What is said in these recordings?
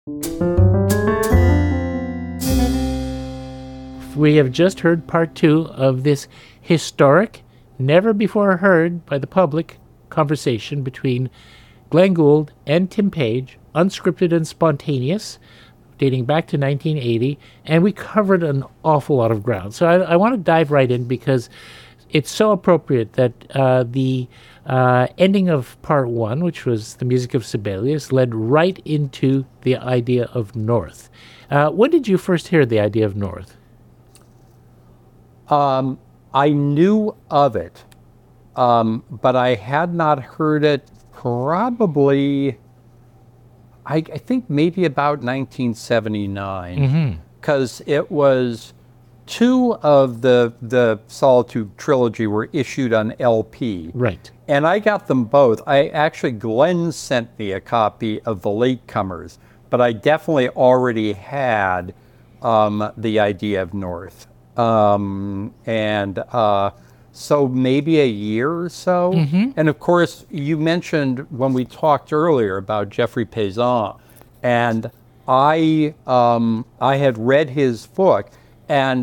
We have just heard part 2 of this historic, never before heard by the public conversation between Glenn Gould and Tim Page, unscripted and spontaneous, dating back to 1980, and we covered an awful lot of ground. So I want to dive right in because it's so appropriate that the ending of part 1, which was the music of Sibelius, led right into the idea of North. When did you first hear the idea of North? I knew of it, but I had not heard it probably, I think maybe about 1979, because it was 2 of the Solitude trilogy were issued on LP. Right. And I got them both. Glenn sent me a copy of The Latecomers, but I definitely already had the idea of North. So maybe a year or so. And of course, you mentioned when we talked earlier about Geoffrey Payson, and I had read his book, and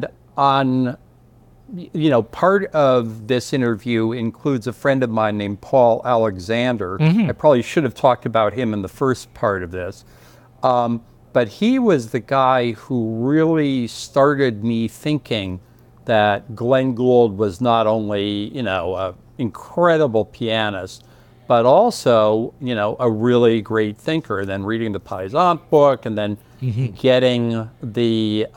part of this interview includes a friend of mine named Paul Alexander. I probably should have talked about him in the first part of this. But he was the guy who really started me thinking that Glenn Gould was not only, an incredible pianist, but also, a really great thinker. Then reading the Payson book, and then getting the,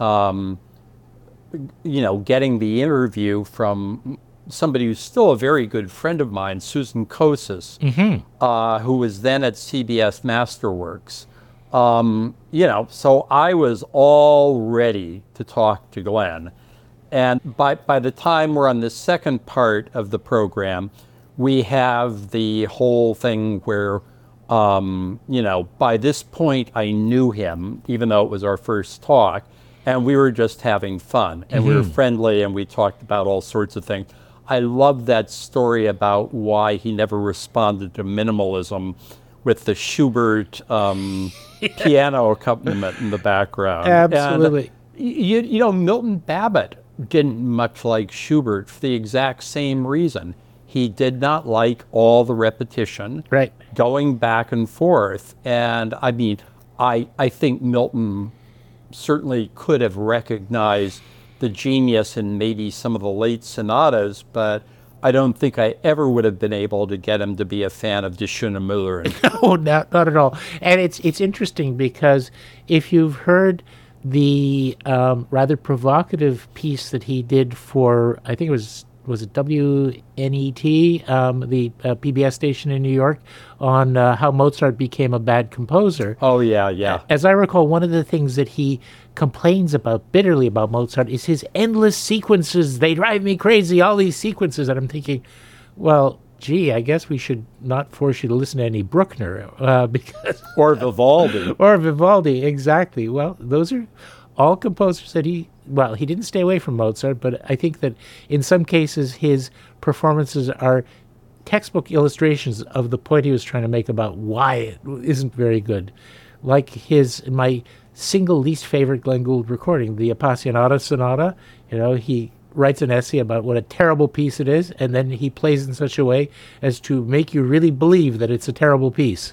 getting the interview from somebody who's still a very good friend of mine, Susan Kosis, who was then at CBS Masterworks. So I was all ready to talk to Glenn. And by the time we're on the second part of the program, we have the whole thing where, by this point I knew him, even though it was our first talk, and we were just having fun, and we were friendly, and we talked about all sorts of things. I love that story about why he never responded to minimalism with the Schubert piano accompaniment in the background. Absolutely. And, Milton Babbitt didn't much like Schubert for the exact same reason. He did not like all the repetition, right, going back and forth. And I mean, I think Milton certainly could have recognized the genius in maybe some of the late sonatas, but I don't think I ever would have been able to get him to be a fan of Die Schöne Müllerin. No, not at all. And it's interesting because if you've heard the rather provocative piece that he did for, I think it was it WNET, the PBS station in New York, on how Mozart became a bad composer. Oh, yeah. As I recall, one of the things that he complains about bitterly about Mozart is his endless sequences. They drive me crazy, all these sequences. And I'm thinking, well, gee, I guess we should not force you to listen to any Bruckner. Because or Vivaldi. Or Vivaldi, exactly. Well, those are all composers that he didn't stay away from Mozart, but I think that in some cases his performances are textbook illustrations of the point he was trying to make about why it isn't very good. Like my single least favorite Glenn Gould recording, the Appassionata Sonata. He writes an essay about what a terrible piece it is, and then he plays in such a way as to make you really believe that it's a terrible piece.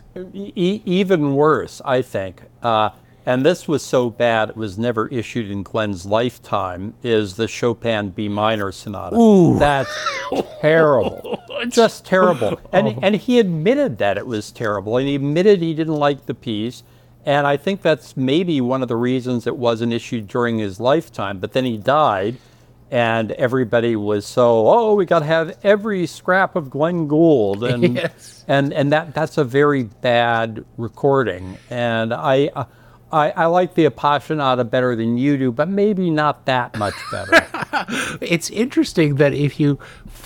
Even worse, I think, and this was so bad it was never issued in Glenn's lifetime, is the Chopin B minor sonata. Ooh. That's terrible. Just terrible. And he admitted that it was terrible, and he admitted he didn't like the piece. And I think that's maybe one of the reasons it wasn't issued during his lifetime. But then he died, and everybody was we got to have every scrap of Glenn Gould. And yes. and that's a very bad recording. And I like the Appassionata better than you do, but maybe not that much better. It's interesting that if you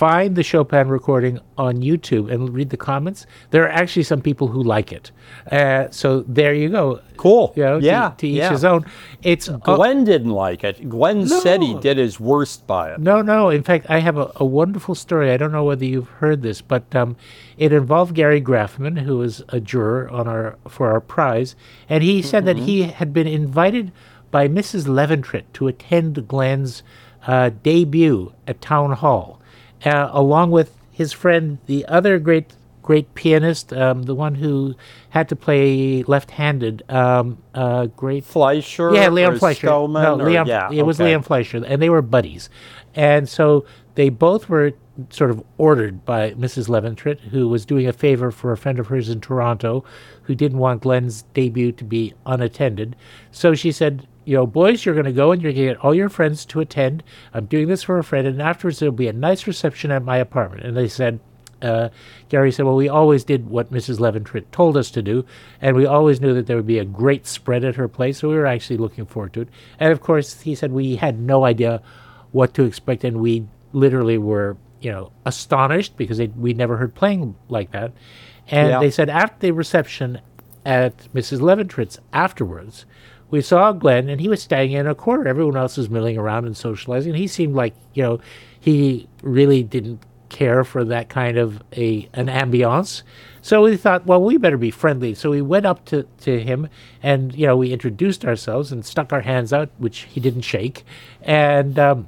find the Chopin recording on YouTube and read the comments, there are actually some people who like it. So there you go. Cool. You know, to each his own. It's Glenn didn't like it. Glenn said he did his worst by it. No. In fact, I have a wonderful story. I don't know whether you've heard this, but it involved Gary Graffman, who was a juror for our prize, and he said that he had been invited by Mrs. Leventritt to attend Glenn's debut at Town Hall, along with his friend, the other great pianist, the one who had to play left-handed, great Fleischer. Yeah, Leon Fleischer. It was Leon Fleischer, and they were buddies, and so they both were sort of ordered by Mrs. Leventritt, who was doing a favor for a friend of hers in Toronto, who didn't want Glenn's debut to be unattended. So she said, boys, you're going to go and you're going to get all your friends to attend. I'm doing this for a friend, and afterwards there'll be a nice reception at my apartment. And they said, Gary said, well, we always did what Mrs. Leventritt told us to do, and we always knew that there would be a great spread at her place, so we were actually looking forward to it. And of course, he said we had no idea what to expect, and we literally were, astonished because we'd never heard playing like that. And they said after the reception at Mrs. Leventritt's afterwards, we saw Glenn, and he was standing in a corner. Everyone else was milling around and socializing. He seemed like, he really didn't care for that kind of an ambiance. So we thought, well, we better be friendly. So we went up to him, and, we introduced ourselves and stuck our hands out, which he didn't shake. And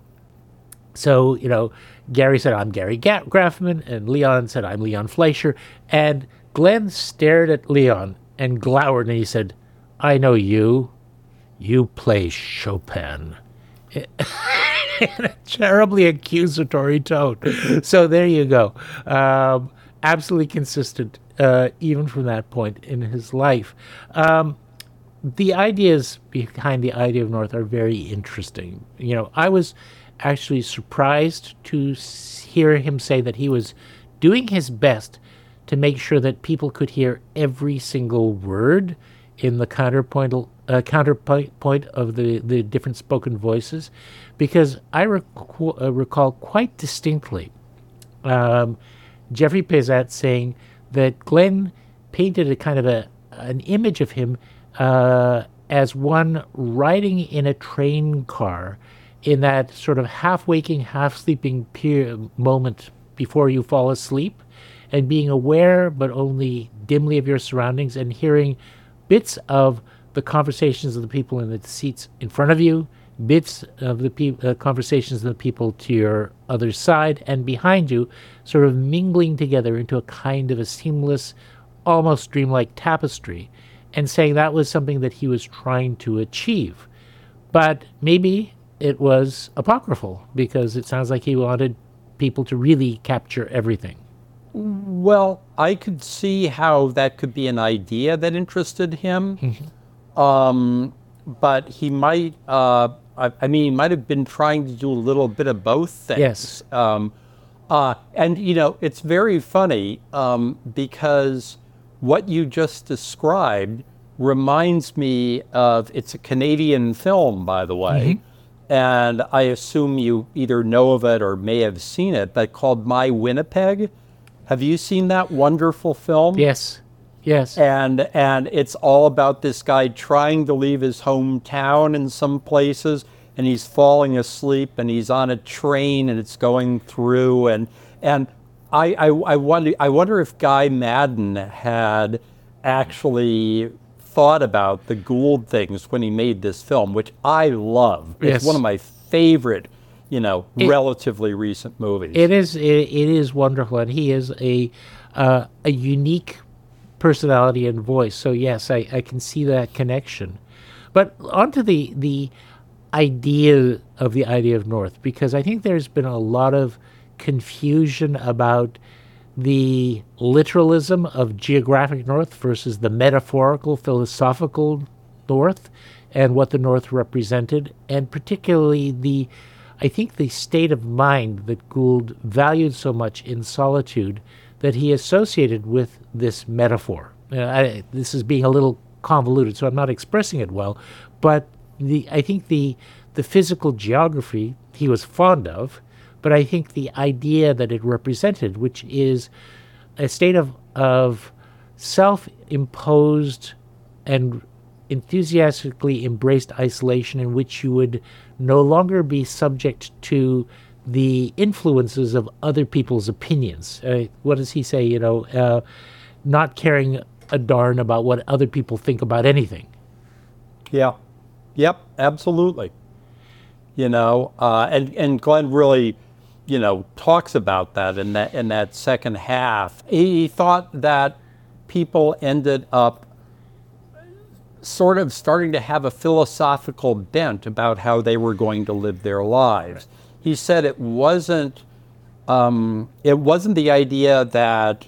so, Gary said, I'm Gary Graffman, and Leon said, I'm Leon Fleischer. And Glenn stared at Leon and glowered, and he said, I know you. You play Chopin. In a terribly accusatory tone. So there you go. Absolutely consistent, even from that point in his life. The ideas behind the idea of North are very interesting. I was actually surprised to hear him say that he was doing his best to make sure that people could hear every single word in the counterpoint of the different spoken voices, because I recall quite distinctly Jeffrey Peysat saying that Glenn painted a kind of an image of him as one riding in a train car in that sort of half-waking, half-sleeping moment before you fall asleep, and being aware but only dimly of your surroundings and hearing bits of the conversations of the people in the seats in front of you, bits of the conversations of the people to your other side and behind you, sort of mingling together into a kind of a seamless, almost dreamlike tapestry, and saying that was something that he was trying to achieve. But maybe it was apocryphal, because it sounds like he wanted people to really capture everything. Well, I could see how that could be an idea that interested him. But he might, he might have been trying to do a little bit of both things. Yes. And, it's very funny because what you just described reminds me of, it's a Canadian film, by the way, and I assume you either know of it or may have seen it, but called My Winnipeg. Have you seen that wonderful film? Yes. And it's all about this guy trying to leave his hometown in some places, and he's falling asleep, and he's on a train, and it's going through, and I wonder if Guy Maddin had actually thought about the Gould things when he made this film, which I love. It's one of my favorite, relatively recent movies. It is wonderful, and he is a unique personality and voice. So yes, I can see that connection. But onto the idea of North, because I think there's been a lot of confusion about the literalism of geographic North versus the metaphorical, philosophical North, and what the North represented, and particularly I think the state of mind that Gould valued so much in Solitude that he associated with this metaphor. This is being a little convoluted, so I'm not expressing it well, but I think the physical geography he was fond of, but I think the idea that it represented, which is a state of self-imposed and enthusiastically embraced isolation in which you would no longer be subject to the influences of other people's opinions. What does he say? Not caring a darn about what other people think about anything. Yeah. Yep, absolutely. And Glenn really, talks about that in that second half. He thought that people ended up sort of starting to have a philosophical bent about how they were going to live their lives. He said it wasn't the idea that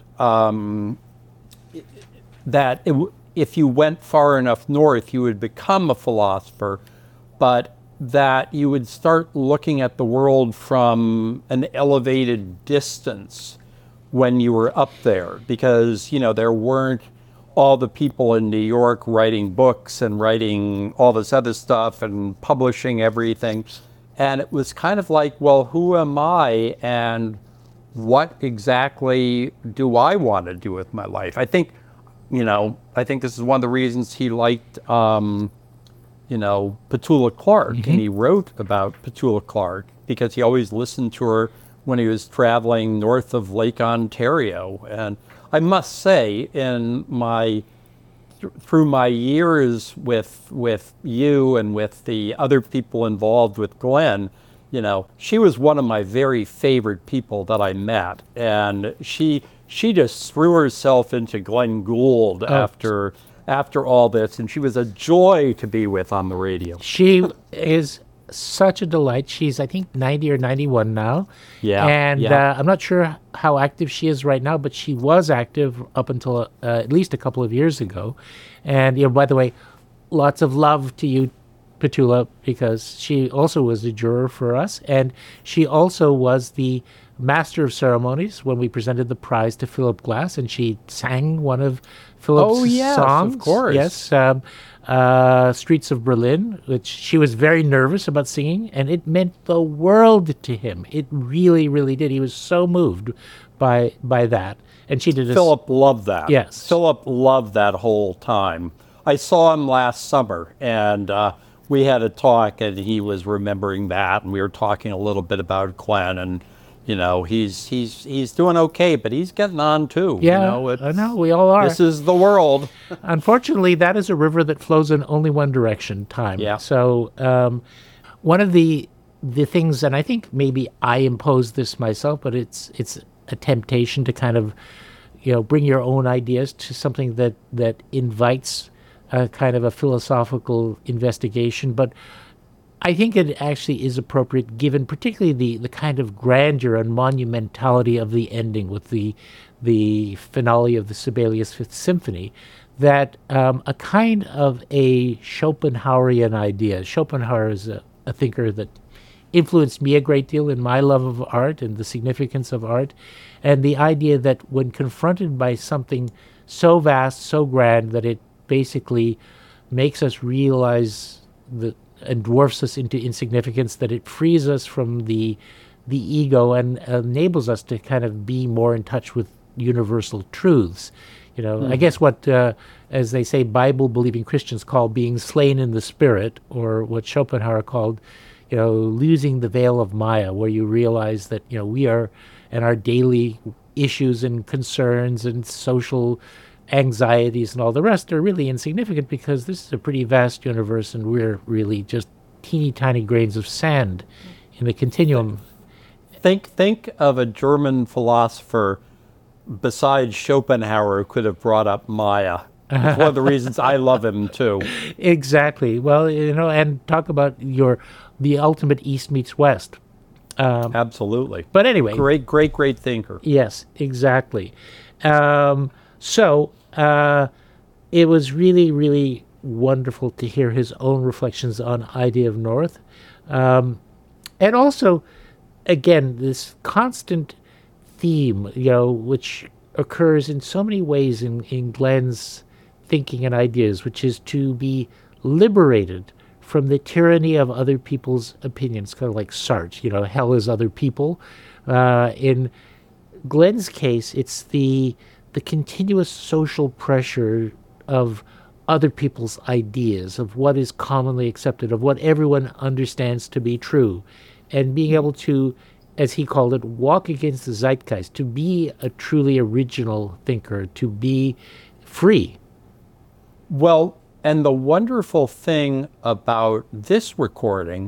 if you went far enough north you would become a philosopher, but that you would start looking at the world from an elevated distance when you were up there, because there weren't all the people in New York writing books and writing all this other stuff and publishing everything. And it was kind of like, well, who am I and what exactly do I want to do with my life? I think this is one of the reasons he liked, Petula Clark. Mm-hmm. And he wrote about Petula Clark because he always listened to her when he was traveling north of Lake Ontario. And I must say, through my years with you and with the other people involved with Glenn, she was one of my very favorite people that I met, and she just threw herself into Glenn Gould after all this, and she was a joy to be with on the radio. She is such a delight. She's, I think, 90 or 91 now. Yeah. And I'm not sure how active she is right now, but she was active up until at least a couple of years ago. And, by the way, lots of love to you, Petula, because she also was a juror for us. And she also was the master of ceremonies when we presented the prize to Philip Glass, and she sang one of Philip's songs. Of course. Yes, Streets of Berlin, which she was very nervous about singing, and it meant the world to him. It really, really did. He was so moved by that. And she did. Philip loved that. Yes. Philip loved that whole time. I saw him last summer, and we had a talk, and he was remembering that, and we were talking a little bit about Glenn, and he's doing okay, but he's getting on too. Yeah, I know, we all are. This is the world. Unfortunately, that is a river that flows in only one direction, time. Yeah. So one of the things, and I think maybe I imposed this myself, but it's a temptation to kind of, bring your own ideas to something that invites a kind of a philosophical investigation. But I think it actually is appropriate, given particularly the kind of grandeur and monumentality of the ending with the finale of the Sibelius Fifth Symphony, that a kind of a Schopenhauerian idea. Schopenhauer is a thinker that influenced me a great deal in my love of art and the significance of art, and the idea that when confronted by something so vast, so grand, that it basically makes us realize and dwarfs us into insignificance, that it frees us from the ego and enables us to kind of be more in touch with universal truths. I guess what, as they say, Bible-believing Christians call being slain in the spirit, or what Schopenhauer called, losing the veil of Maya, where you realize that, we are, and our daily issues and concerns and social anxieties and all the rest are really insignificant, because this is a pretty vast universe and we're really just teeny tiny grains of sand in the continuum. Think of a German philosopher besides Schopenhauer who could have brought up Maya. It's one of the reasons I love him too. Exactly. Well, and talk about the ultimate East meets West. Absolutely. But anyway, great thinker. Yes, exactly. So it was really, really wonderful to hear his own reflections on Idea of North. And also, again, this constant theme, which occurs in so many ways in Glenn's thinking and ideas, which is to be liberated from the tyranny of other people's opinions, kind of like Sartre, hell is other people. In Glenn's case, it's the continuous social pressure of other people's ideas, of what is commonly accepted, of what everyone understands to be true, and being able to, as he called it, walk against the zeitgeist, to be a truly original thinker, to be free. Well, and the wonderful thing about this recording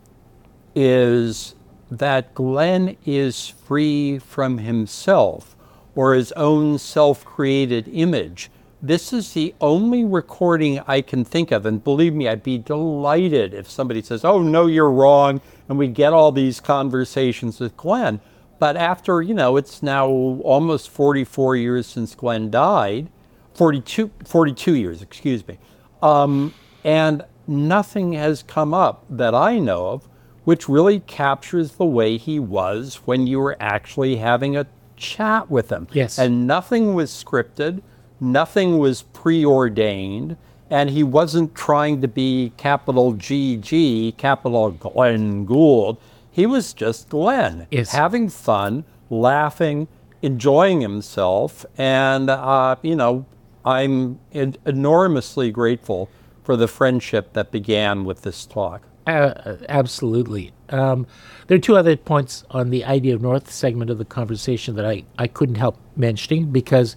is that Glenn is free from himself or his own self-created image. This is the only recording I can think of, and believe me, I'd be delighted if somebody says, oh, no, you're wrong, and we get all these conversations with Glenn. But after, it's now almost 44 years since Glenn died, 42 years, excuse me, and nothing has come up that I know of which really captures the way he was when you were actually having a chat with him. Yes. And nothing was scripted, nothing was preordained, and he wasn't trying to be capital GG, capital Glenn Gould. He was just Glenn, yes, having fun, laughing, enjoying himself, and, I'm enormously grateful for the friendship that began with this talk. Absolutely. There are two other points on the Idea of North segment of the conversation that I couldn't help mentioning, because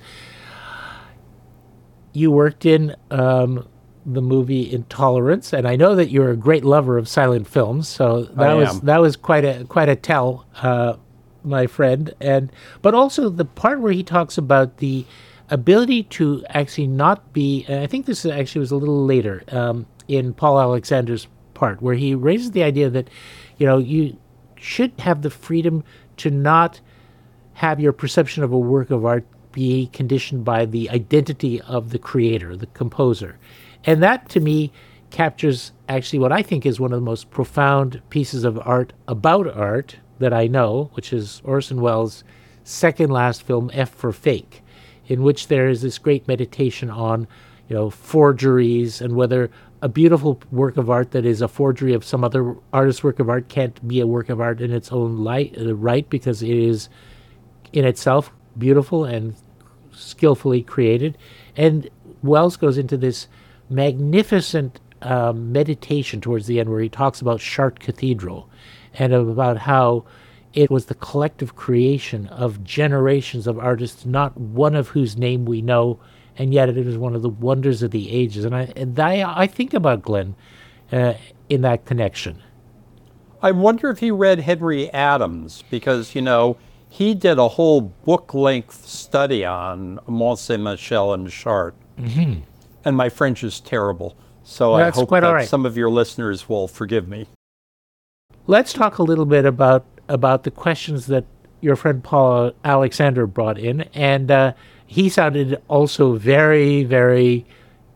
you worked in the movie Intolerance, and I know that you're a great lover of silent films, so that was quite a tell, my friend. But also the part where he talks about the ability to actually not be, and I think this actually was a little later in Paul Alexander's part, where he raises the idea that, you should have the freedom to not have your perception of a work of art be conditioned by the identity of the creator, the composer. And that, to me, captures actually what I think is one of the most profound pieces of art about art that I know, which is Orson Welles' second last film, F for Fake, in which there is this great meditation on, forgeries, and whether a beautiful work of art that is a forgery of some other artist's work of art can't be a work of art in its own right, because it is in itself beautiful and skillfully created. And Wells goes into this magnificent meditation towards the end, where he talks about Chartres Cathedral and about how it was the collective creation of generations of artists, not one of whose name we know, and yet it is one of the wonders of the ages. And I think about Glenn in that connection. I wonder if he read Henry Adams, because, he did a whole book-length study on Mont Saint-Michel and Chartres. Mm-hmm. And my French is terrible, so I hope that some of your listeners will forgive me. Let's talk a little bit about the questions that your friend Paul Alexander brought in, and he sounded also very, very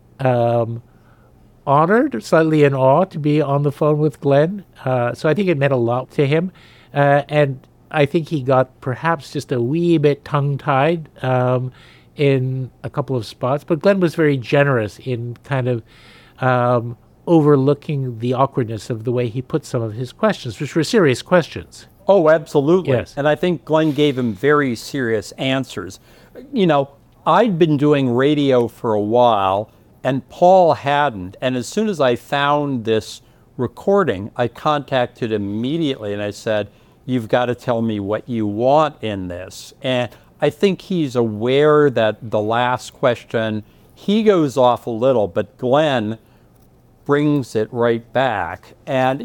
honored, slightly in awe to be on the phone with Glenn. So I think it meant a lot to him, and I think he got perhaps just a wee bit tongue-tied in a couple of spots, but Glenn was very generous in kind of overlooking the awkwardness of the way he put some of his questions, which were serious questions. Oh, absolutely. Yes. And I think Glenn gave him very serious answers. I'd been doing radio for a while, and Paul hadn't. And as soon as I found this recording, I contacted him immediately, and I said, you've got to tell me what you want in this. And I think he's aware that the last question, he goes off a little, but Glenn brings it right back. And,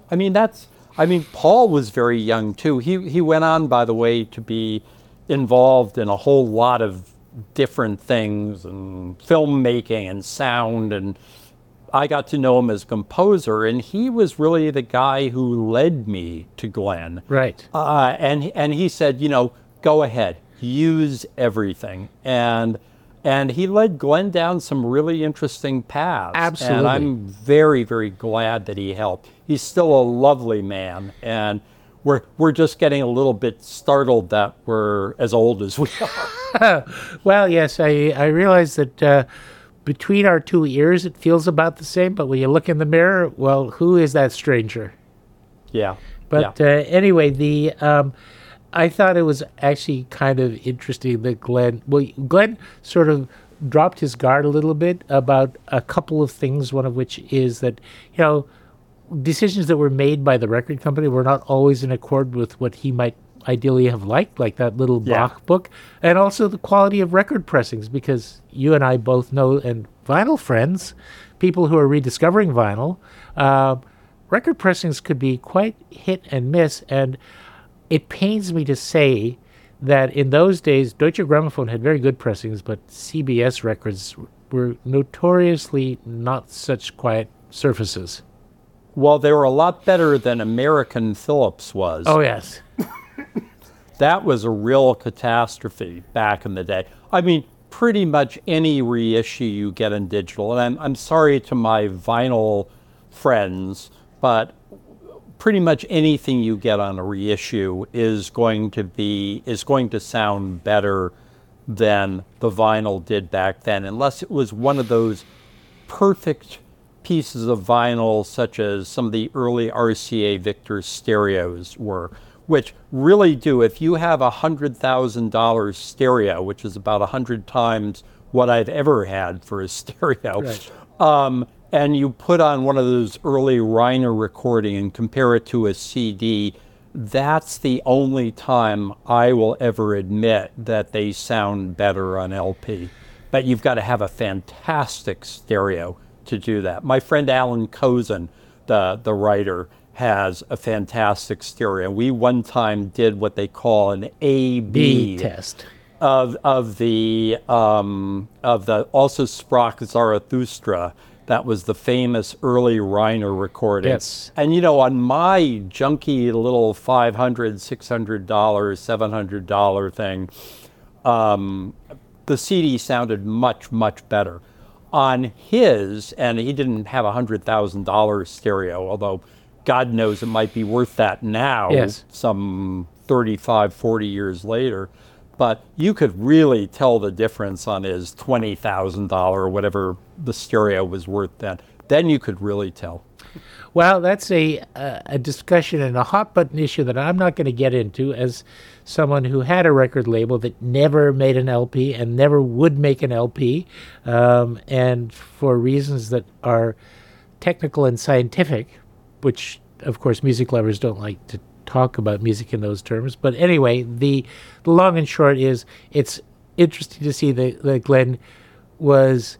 Paul was very young too. He went on, by the way, to be involved in a whole lot of different things, and filmmaking and sound, and I got to know him as a composer, and he was really the guy who led me to Glenn. Right. And he said, go ahead, use everything. And he led Glenn down some really interesting paths. Absolutely. And I'm very, very glad that he helped. He's still a lovely man, and we're just getting a little bit startled that we're as old as we are. Well, yes, I realize that between our two ears, it feels about the same. But when you look in the mirror, well, who is that stranger? Yeah. But anyway, I thought it was actually kind of interesting that Glenn sort of dropped his guard a little bit about a couple of things, one of which is that, decisions that were made by the record company were not always in accord with what he might ideally have liked, like that little Bach book, and also the quality of record pressings, because you and I both know, and vinyl friends, people who are rediscovering vinyl, record pressings could be quite hit and miss, and it pains me to say that in those days, Deutsche Grammophon had very good pressings, but CBS records were notoriously not such quiet surfaces. Well, they were a lot better than American Philips was. Oh, yes. That was a real catastrophe back in the day. I mean, pretty much any reissue you get in digital, and I'm sorry to my vinyl friends, but pretty much anything you get on a reissue is going to sound better than the vinyl did back then, unless it was one of those perfect pieces of vinyl such as some of the early RCA Victor stereos were, which really do. If you have $100,000 stereo, which is about 100 times what I've ever had for a stereo, right, and you put on one of those early Reiner recording and compare it to a CD, that's the only time I will ever admit that they sound better on LP. But you've got to have a fantastic stereo to do that. My friend Alan Kozin, the writer, has a fantastic stereo. We one time did what they call an A/B test of the also Sprach Zarathustra. That was the famous early Reiner recording. Yes. And on my junky little $500, $600, $700 thing, the CD sounded much, much better. On his, and he didn't have $100,000 stereo, although God knows it might be worth that now, yes, some 35, 40 years later. But you could really tell the difference on his $20,000 or whatever the stereo was worth then. Then you could really tell. Well, that's a discussion and a hot button issue that I'm not going to get into as someone who had a record label that never made an LP and never would make an LP, and for reasons that are technical and scientific, which, of course, music lovers don't like to talk about music in those terms. But anyway, the long and short is it's interesting to see that Glenn was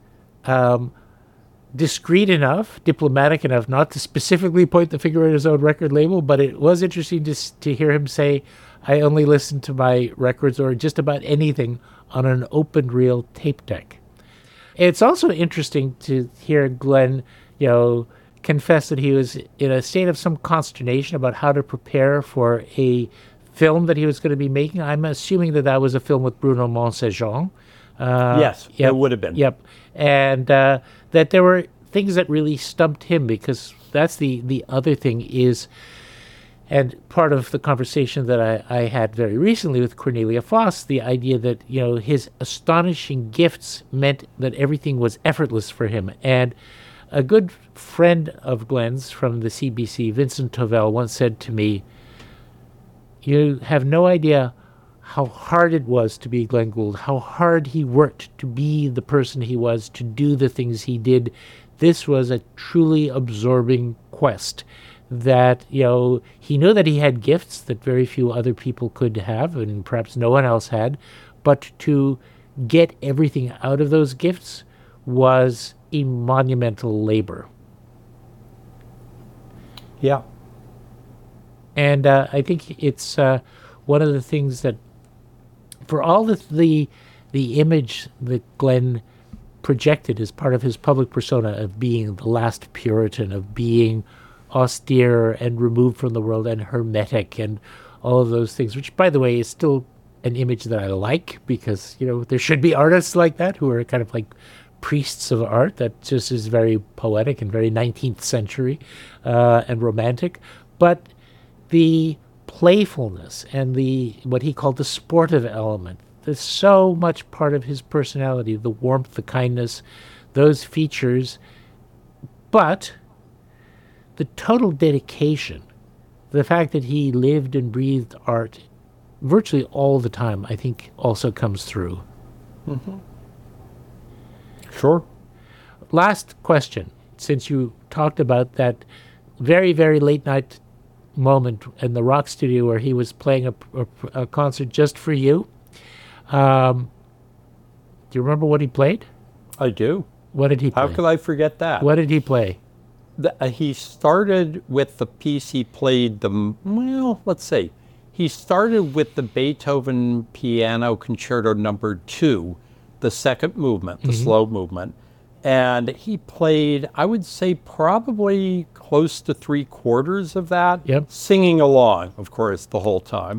discreet enough, diplomatic enough, not to specifically point the finger at his own record label, but it was interesting to hear him say, I only listen to my records or just about anything on an open reel tape deck. It's also interesting to hear Glenn, confess that he was in a state of some consternation about how to prepare for a film that he was going to be making. I'm assuming that was a film with Bruno Monsaint-Jean. Yes, it would have been. Yep. And that there were things that really stumped him, because that's the other thing is, and part of the conversation that I had very recently with Cornelia Foss, the idea that, his astonishing gifts meant that everything was effortless for him. And a good friend of Glenn's from the CBC, Vincent Tovell, once said to me, you have no idea how hard it was to be Glenn Gould, how hard he worked to be the person he was, to do the things he did. This was a truly absorbing quest that, he knew that he had gifts that very few other people could have, and perhaps no one else had, but to get everything out of those gifts was a monumental labor. Yeah. And I think it's one of the things that, for all the image that Glenn projected as part of his public persona of being the last Puritan, of being austere and removed from the world and hermetic and all of those things, which, by the way, is still an image that I like, because, there should be artists like that who are kind of like priests of art. That just is very poetic and very 19th century and romantic. But the playfulness and what he called the sportive element, that's so much part of his personality, the warmth, the kindness, those features, but the total dedication, the fact that he lived and breathed art virtually all the time, I think also comes through. Sure. Last question, since you talked about that very, very late night moment in the rock studio where he was playing a concert just for you. Do you remember what he played? I do. What did he play? How could I forget that? What did he play? He started with the piece he played let's see. He started with the Beethoven Piano Concerto Number 2, the second movement, the slow movement. And he played, I would say, probably close to 3/4 of that, singing along, of course, the whole time.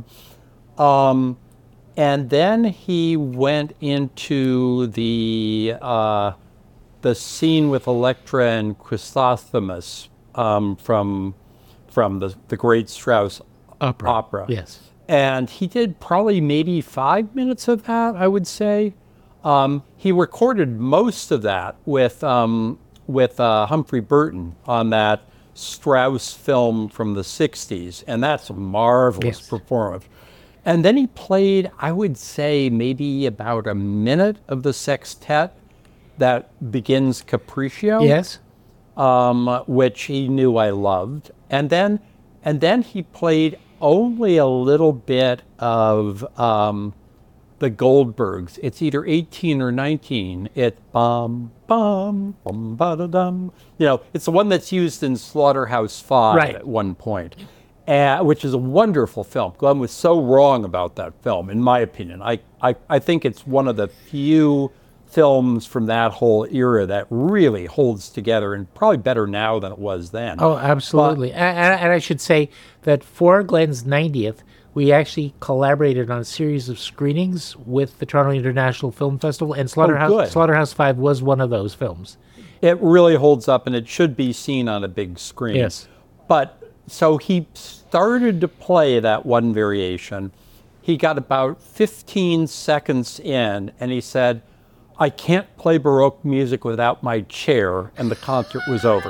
And then he went into the scene with Electra and Chrysothemis from the great Strauss opera. Yes. And he did probably maybe 5 minutes of that, I would say. He recorded most of that with Humphrey Burton on that Strauss film from the 60s, and that's a marvelous performance. And then he played, I would say, maybe about a minute of the sextet that begins Capriccio. Yes. Which he knew I loved. And then he played only a little bit of the Goldbergs. It's either 18 or 19. It's bum bum bum ba da dum. It's the one that's used in Slaughterhouse 5 at one point, which is a wonderful film. Glenn was so wrong about that film, in my opinion. I think it's one of the few films from that whole era that really holds together, and probably better now than it was then. Oh, absolutely. And I should say that for Glenn's 90th, we actually collaborated on a series of screenings with the Toronto International Film Festival, and Slaughterhouse 5 was one of those films. It really holds up, and it should be seen on a big screen. Yes. But so he started to play that one variation. He got about 15 seconds in, and he said, "I can't play Baroque music without my chair," and the concert was over.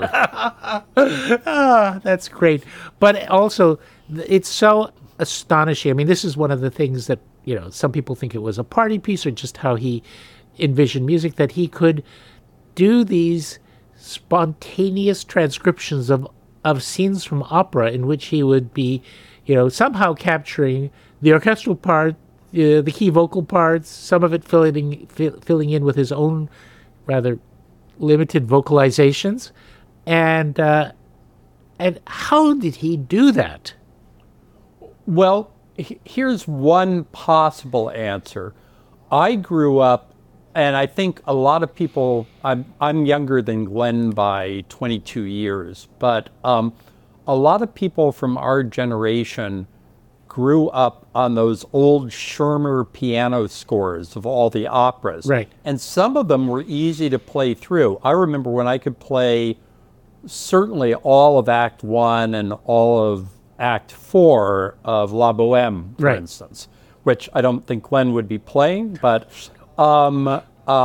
That's great. But also, it's so astonishing. I mean, this is one of the things that, some people think it was a party piece or just how he envisioned music, that he could do these spontaneous transcriptions of scenes from opera in which he would be, somehow capturing the orchestral part, the key vocal parts, some of it filling in with his own rather limited vocalizations. And how did he do that? Well, here's one possible answer. I grew up, and I think a lot of people, I'm younger than Glenn by 22 years, but a lot of people from our generation grew up on those old Schirmer piano scores of all the operas. Right. And some of them were easy to play through. I remember when I could play certainly all of Act 1 and all of Act 4 of La Bohème, for instance, which I don't think Glenn would be playing, but when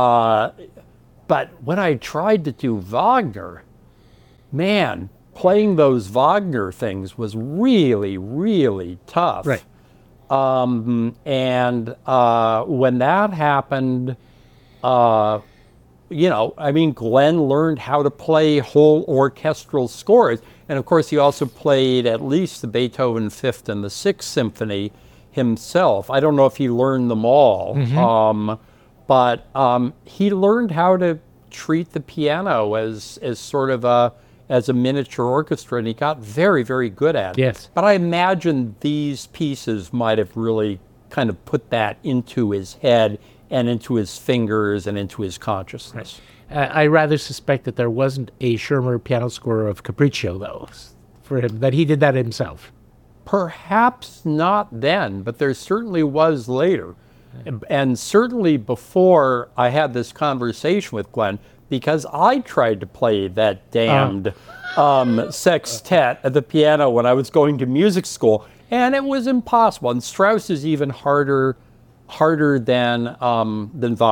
I tried to do Wagner, man, playing those Wagner things was really, really tough. Right. And when that happened, Glenn learned how to play whole orchestral scores. And of course, he also played at least the Beethoven Fifth and the Sixth Symphony himself. I don't know if he learned them all, but he learned how to treat the piano as sort of a miniature orchestra, and he got very, very good at it. Yes. But I imagine these pieces might have really kind of put that into his head and into his fingers and into his consciousness. I rather suspect that there wasn't a Schirmer piano score of Capriccio, though, for him, that he did that himself. Perhaps not then, but there certainly was later. And certainly before I had this conversation with Glenn, because I tried to play that damned sextet at the piano when I was going to music school, and it was impossible. And Strauss is even harder than Wagner.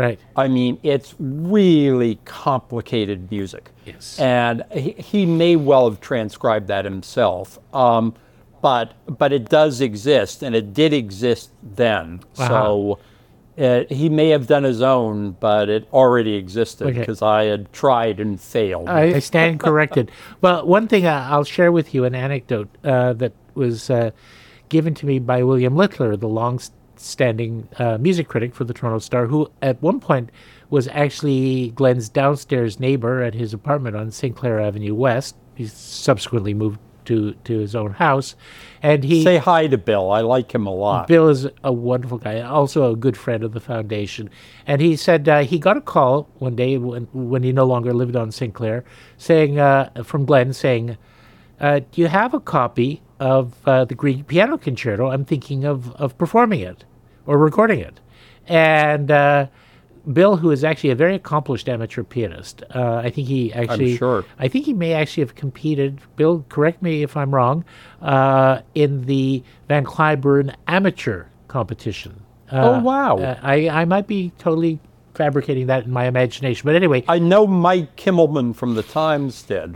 Right. I mean, it's really complicated music. Yes. And he may well have transcribed that himself. But it does exist, and it did exist then. So he may have done his own, but it already existed because I had tried and failed. I stand corrected. Well, one thing I'll share with you, an anecdote that was given to me by William Littler, the long-standing music critic for the Toronto Star, who at one point was actually Glenn's downstairs neighbor at his apartment on St. Clair Avenue West. He subsequently moved to his own house, and he say hi to Bill. I like him a lot. Bill is a wonderful guy, also a good friend of the foundation. And he said he got a call one day when he no longer lived on St. Clair, saying from Glenn saying, "Do you have a copy of the Grieg Piano Concerto? I'm thinking of performing it or recording it." And Bill, who is actually a very accomplished amateur pianist, I think he actually, I'm sure. I think he may actually have competed. Bill, correct me if I'm wrong, in the Van Cliburn amateur competition. Oh, wow. I might be totally fabricating that in my imagination, but anyway. I know Mike Kimmelman from the Times did.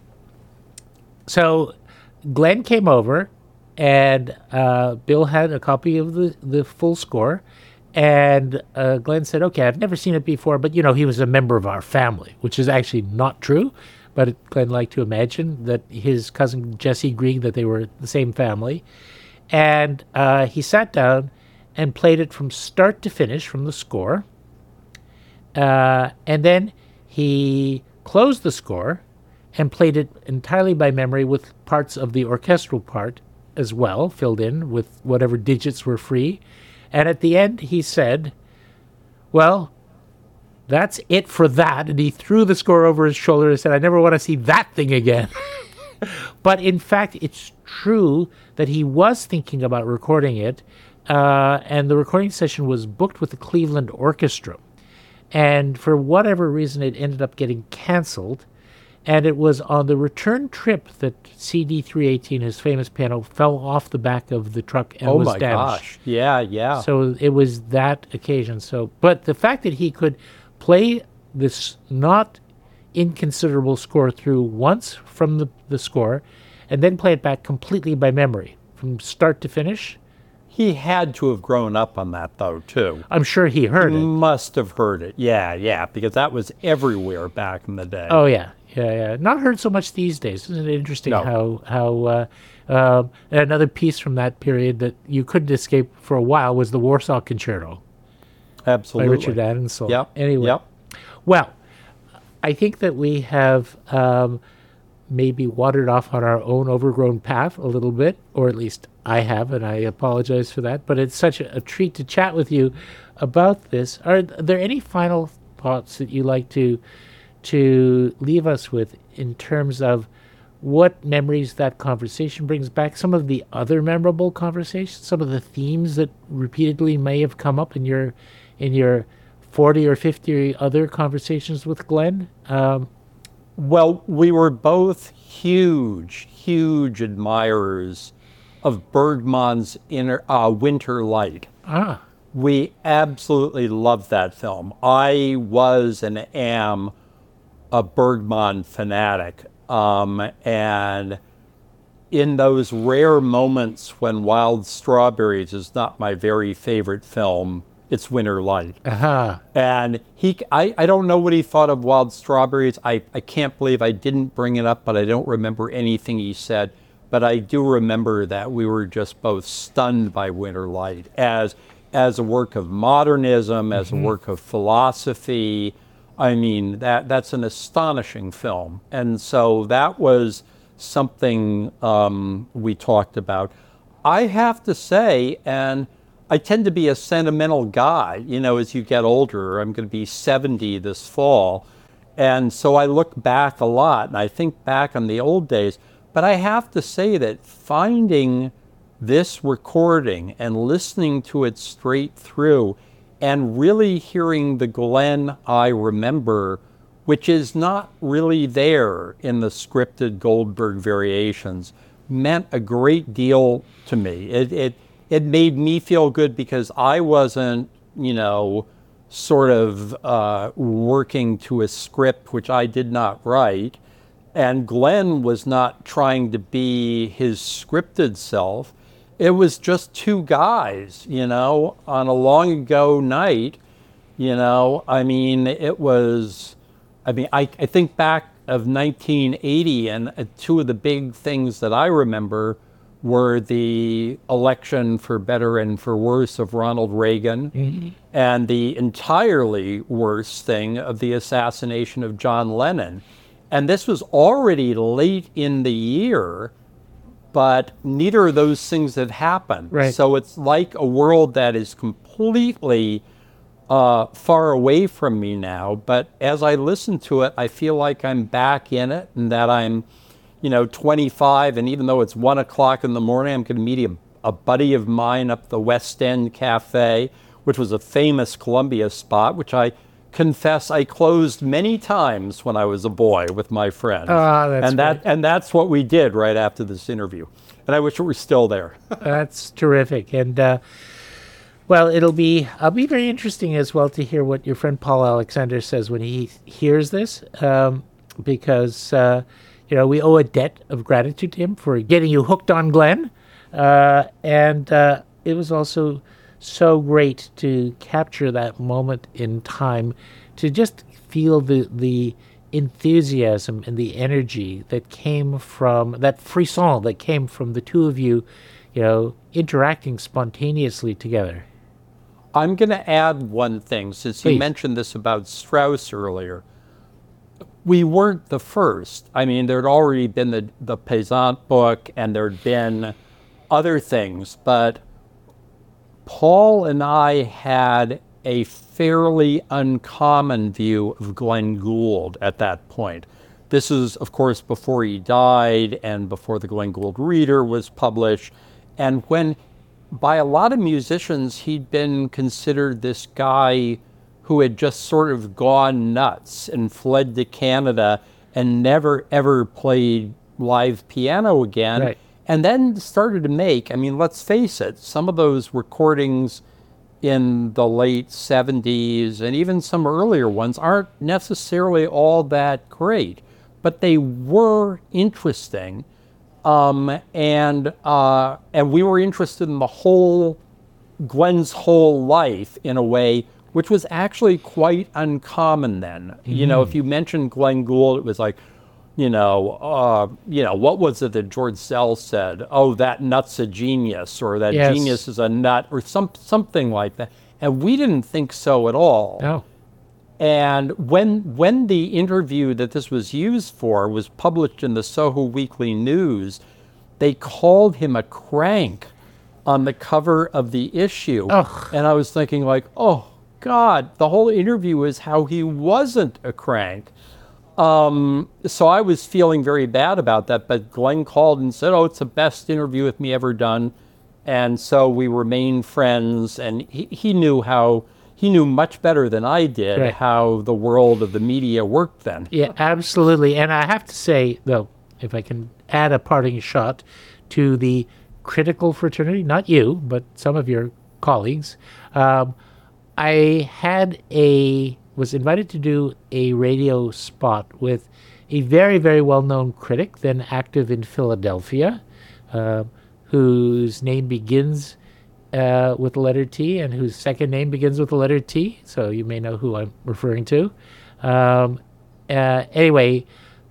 So Glenn came over, and Bill had a copy of the full score. And Glenn said, "Okay, I've never seen it before, but, he was a member of our family," which is actually not true. But Glenn liked to imagine that his cousin Jesse Grieg, that they were the same family. And he sat down and played it from start to finish from the score. And then he closed the score and played it entirely by memory with parts of the orchestral part as well, filled in with whatever digits were free. And at the end, he said, "Well, that's it for that." And he threw the score over his shoulder and said, "I never want to see that thing again." But in fact, it's true that he was thinking about recording it. And the recording session was booked with the Cleveland Orchestra. And for whatever reason, it ended up getting canceled. And it was on the return trip that CD318, his famous piano, fell off the back of the truck and was damaged. Oh my gosh! Yeah. So it was that occasion. But the fact that he could play this not inconsiderable score through once from the score, and then play it back completely by memory from start to finish. He had to have grown up on that, though, too. I'm sure he heard it. Must have heard it. Yeah, because that was everywhere back in the day. Oh yeah. Not heard so much these days. Isn't it interesting how another piece from that period that you couldn't escape for a while was the Warsaw Concerto. Absolutely. By Richard Adensel. Yep. Anyway. Yep. Well, I think that we have maybe wandered off on our own overgrown path a little bit, or at least I have, and I apologize for that. But it's such a treat to chat with you about this. Are there any final thoughts that you like to leave us with in terms of what memories that conversation brings back, some of the other memorable conversations, some of the themes that repeatedly may have come up in your 40 or 50 other conversations with Glenn? Well, we were both huge admirers of Bergman's Winter Light. We absolutely loved that film. I was and am a Bergman fanatic, and in those rare moments when Wild Strawberries is not my very favorite film, it's Winter Light. And I don't know what he thought of Wild Strawberries. I can't believe I didn't bring it up, but I don't remember anything he said. But I do remember that we were just both stunned by Winter Light as a work of modernism, as a work of philosophy. I mean, that's an astonishing film. And so that was something we talked about. I have to say, and I tend to be a sentimental guy, as you get older. I'm going to be 70 this fall. And so I look back a lot, and I think back on the old days. But I have to say that finding this recording and listening to it straight through and really hearing the Glenn I remember, which is not really there in the scripted Goldberg variations, meant a great deal to me. It made me feel good because I wasn't, sort of working to a script which I did not write. And Glenn was not trying to be his scripted self. It was just two guys, on a long ago night, I mean, I think back of 1980, and two of the big things that I remember were the election for better and for worse of Ronald Reagan, and the entirely worse thing of the assassination of John Lennon. And this was already late in the year, but neither of those things had happened. Right. So it's like a world that is completely far away from me now. But as I listen to it, I feel like I'm back in it, and that I'm, 25. And even though it's 1 o'clock in the morning, I'm going to meet a buddy of mine up the West End Cafe, which was a famous Columbia spot, which I confess I closed many times when I was a boy with my friends. And that's what we did right after this interview. And I wish it were still there. That's terrific. And well, it'll be very interesting as well to hear what your friend Paul Alexander says when he hears this, because we owe a debt of gratitude to him for getting you hooked on Glenn, and it was also so great to capture that moment in time, to just feel the enthusiasm and the energy that came from that frisson that came from the two of you, interacting spontaneously together. I'm going to add one thing, since Please. You mentioned this about Strauss earlier. We weren't the first. I mean, there'd already been the Pesant book, and there'd been other things, but Paul and I had a fairly uncommon view of Glenn Gould at that point. This is, of course, before he died and before the Glenn Gould Reader was published. And when, by a lot of musicians, he'd been considered this guy who had just sort of gone nuts and fled to Canada and never, ever played live piano again. Right. And then started to make, let's face it, some of those recordings in the late 70s and even some earlier ones aren't necessarily all that great, but they were interesting. And we were interested in Glenn's whole life in a way which was actually quite uncommon then. If you mentioned Glenn Gould, it was like, what was it that George Sell said? Oh, that nut's a genius, or that Yes. genius is a nut, or something like that. And we didn't think so at all. No. And when the interview that this was used for was published in the Soho Weekly News, they called him a crank on the cover of the issue. Ugh. And I was thinking like, oh, God, the whole interview is how he wasn't a crank. So I was feeling very bad about that, but Glenn called and said, oh, it's the best interview with me ever done. And so we remained friends, and he knew much better than I did Right. how the world of the media worked then. Yeah, absolutely. And I have to say, though, if I can add a parting shot to the critical fraternity, not you, but some of your colleagues, I was invited to do a radio spot with a very, very well-known critic, then active in Philadelphia, whose name begins with the letter T and whose second name begins with the letter T, so you may know who I'm referring to. Anyway,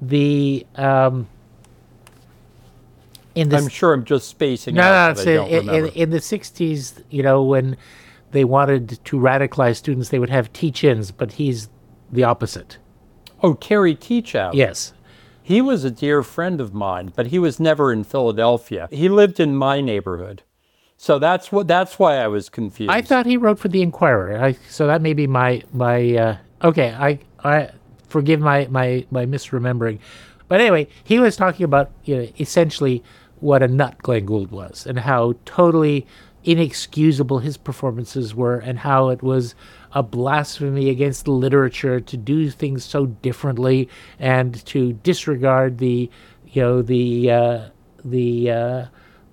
I'm sure I'm just spacing no, out. it's but I don't remember. in the 60s, when they wanted to radicalize students, they would have teach-ins, but he's the opposite. Oh, Kerry Teachout. Yes. He was a dear friend of mine, but he was never in Philadelphia. He lived in my neighborhood. So that's why I was confused. I thought he wrote for the Inquirer. So that may be my okay. I forgive my misremembering, but anyway, he was talking about essentially what a nut Glenn Gould was and how totally inexcusable his performances were, and how it was a blasphemy against literature to do things so differently and to disregard the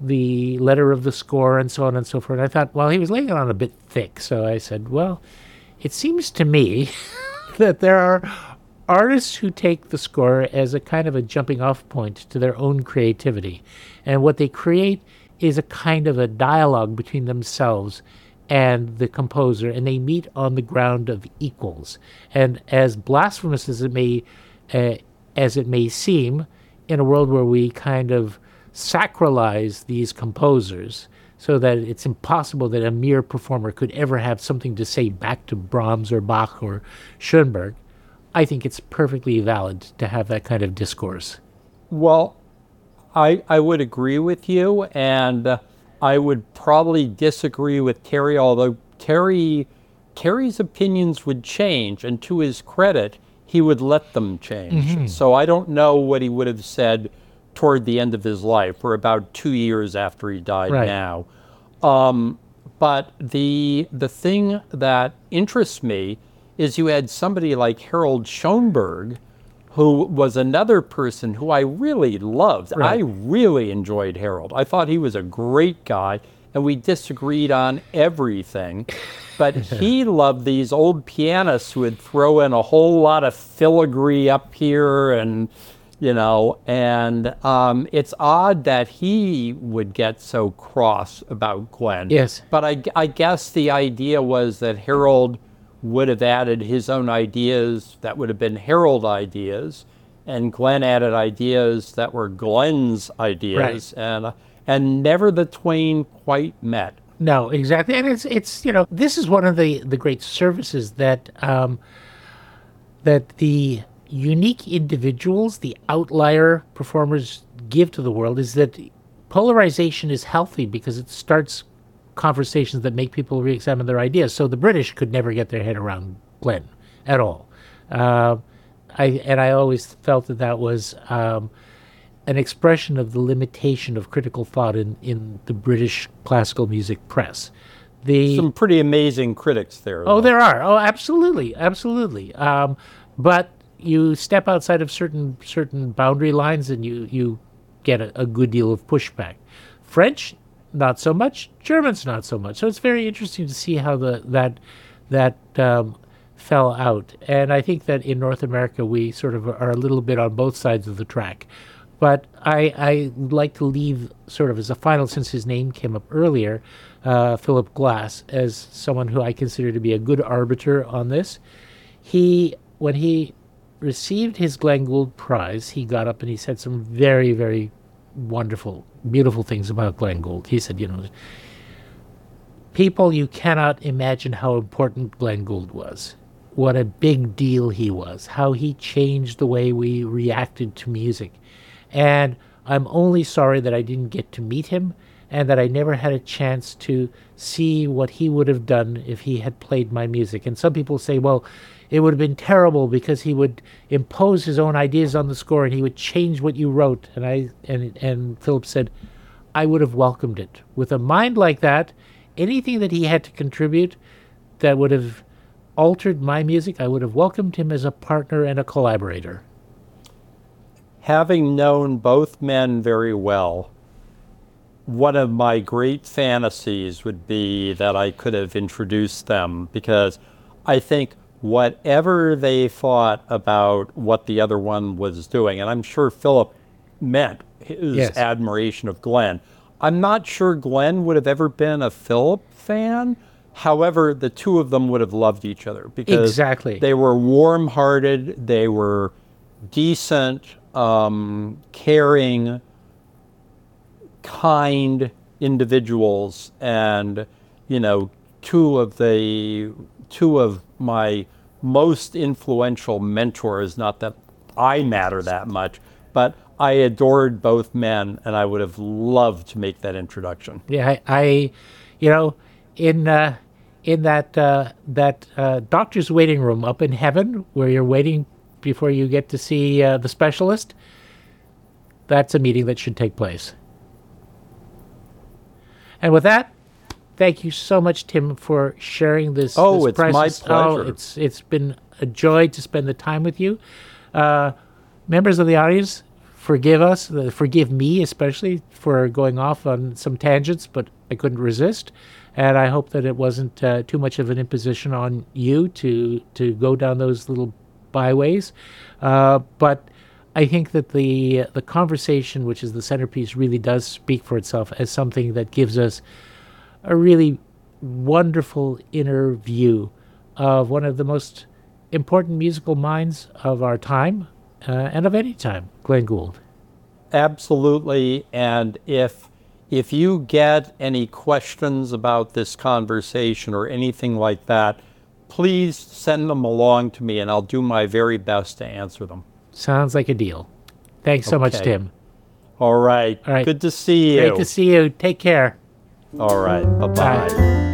letter of the score and so on and so forth. And I thought, well, he was laying it on a bit thick. So I said, well, it seems to me that there are artists who take the score as a kind of a jumping off point to their own creativity. And what they create is a kind of a dialogue between themselves and the composer, and they meet on the ground of equals. And as blasphemous as it may seem, in a world where we kind of sacralize these composers so that it's impossible that a mere performer could ever have something to say back to Brahms or Bach or Schoenberg, I think it's perfectly valid to have that kind of discourse. Well, I would agree with you, and I would probably disagree with Terry, although Terry's opinions would change, and to his credit, he would let them change. So I don't know what he would have said toward the end of his life, or about 2 years after he died now. But the thing that interests me is you had somebody like Harold Schoenberg, who was another person who I really loved. I really enjoyed Harold. I thought he was a great guy, and we disagreed on everything. But he loved these old pianists who would throw in a whole lot of filigree up here, and it's odd that he would get so cross about Glenn. Yes. But I guess the idea was that Harold would have added his own ideas that would have been Harold ideas, and Glenn added ideas that were Glenn's ideas, and never the twain quite met. No, exactly. And it's this is one of the great services that that the unique individuals, the outlier performers give to the world, is that polarization is healthy because it starts conversations that make people re-examine their ideas. So the British could never get their head around Glenn at all. I always felt that was an expression of the limitation of critical thought in the British classical music press. Some pretty amazing critics there. Oh, there are. Oh, absolutely, absolutely. But you step outside of certain boundary lines, and you get a good deal of pushback. French, not so much. Germans, not so much. So it's very interesting to see how that fell out. And I think that in North America we sort of are a little bit on both sides of the track. But I would like to leave sort of as a final, since his name came up earlier, Philip Glass as someone who I consider to be a good arbiter on this. When he received his Glenn Gould Prize, he got up and he said some very, very wonderful, beautiful things about Glenn Gould. He said, people, you cannot imagine how important Glenn Gould was. What a big deal he was. How he changed the way we reacted to music. And I'm only sorry that I didn't get to meet him, and that I never had a chance to see what he would have done if he had played my music. And some people say, well, it would have been terrible because he would impose his own ideas on the score and he would change what you wrote. And Philip said, I would have welcomed it. With a mind like that, anything that he had to contribute that would have altered my music, I would have welcomed him as a partner and a collaborator. Having known both men very well, one of my great fantasies would be that I could have introduced them, because I think whatever they thought about what the other one was doing, and I'm sure Philip meant his admiration of Glenn. I'm not sure Glenn would have ever been a Philip fan. However, the two of them would have loved each other because they were warm-hearted, they were decent, caring, kind individuals, and two of my most influential mentors. Not that I matter that much, but I adored both men, and I would have loved to make that introduction. Yeah, in that doctor's waiting room up in heaven, where you're waiting before you get to see the specialist, that's a meeting that should take place. And with that, thank you so much, Tim, for sharing this. Oh, this it's my pleasure. Oh, it's been a joy to spend the time with you. Members of the audience, forgive us, forgive me especially for going off on some tangents, but I couldn't resist. And I hope that it wasn't too much of an imposition on you to go down those little byways. But I think that the conversation, which is the centerpiece, really does speak for itself as something that gives us a really wonderful inner view of one of the most important musical minds of our time and of any time, Glenn Gould. Absolutely. And if you get any questions about this conversation or anything like that, please send them along to me and I'll do my very best to answer them. Sounds like a deal. Thanks so much, Okay. Tim. All right. All right. Good to see you. Great to see you. Take care. All right. Bye-bye. Bye.